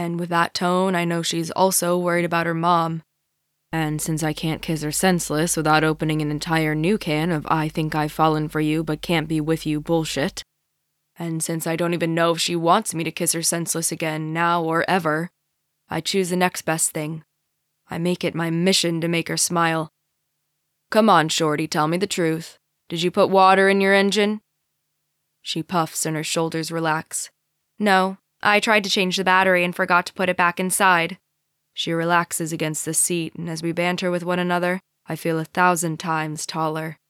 And with that tone, I know she's also worried about her mom. And since I can't kiss her senseless without opening an entire new can of I think I've fallen for you but can't be with you bullshit, and since I don't even know if she wants me to kiss her senseless again, now or ever, I choose the next best thing. I make it my mission to make her smile. Come on, Shorty, tell me the truth. Did you put water in your engine? She puffs and her shoulders relax. No, I tried to change the battery and forgot to put it back inside. She relaxes against the seat, and as we banter with one another, I feel 1,000 times taller.